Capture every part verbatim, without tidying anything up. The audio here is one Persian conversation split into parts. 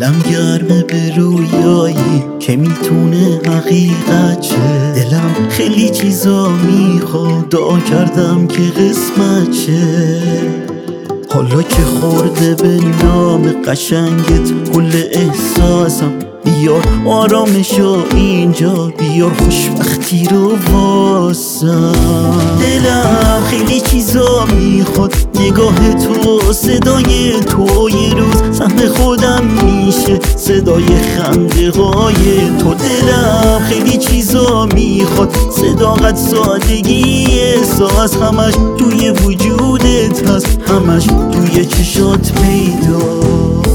دلم گرمه به رویایی که میتونه حقیقت شه. دلم خیلی چیزا میخواد، دعا کردم که قسمت شه. حالا که خورده به نام قشنگت کل احساسم، بیار آرامشو اینجا، بیار خوشبختی رو واسم. دلم خیلی چیزا میخواد، نگاه تو، صدای تو، یه روز سهم خودم میشه صدای خنده های تو. دلم خیلی چیزا میخواد، صداقت، سادگی، احساس، همش توی وجودت هست، همش توی چشات پیدا.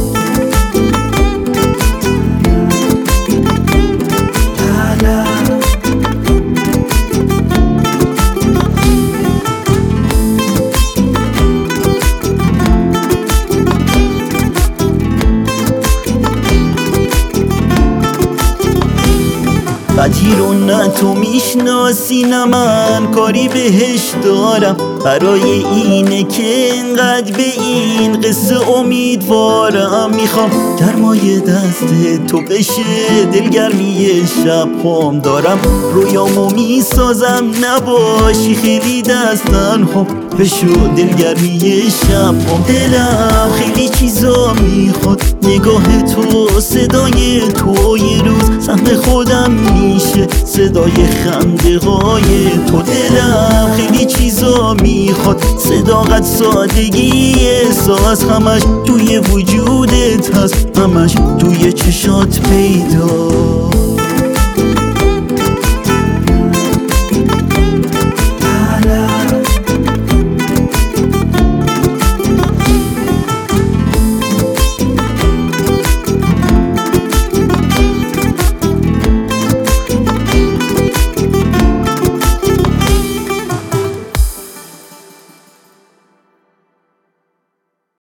بدی رو نه تو میشناسی نه من کاری بهش دارم، برای اینه که انقدر به این قصه امیدوارم. میخوام گرمای دست تو بشه دلگرمی شب هم، دارم رویامو میسازم نباشی خیلی دستن هم، بشو دلگرمی شب هم. دلم خیلی چیزا میخواد، نگاه تو، صدای تو، یه روز سهم خودم میشه صدای خنده های تو. دلم خیلی چیزا میخواد، صداقت، سادگی، احساس، همش توی وجودت هست، همش توی چشات پیدا.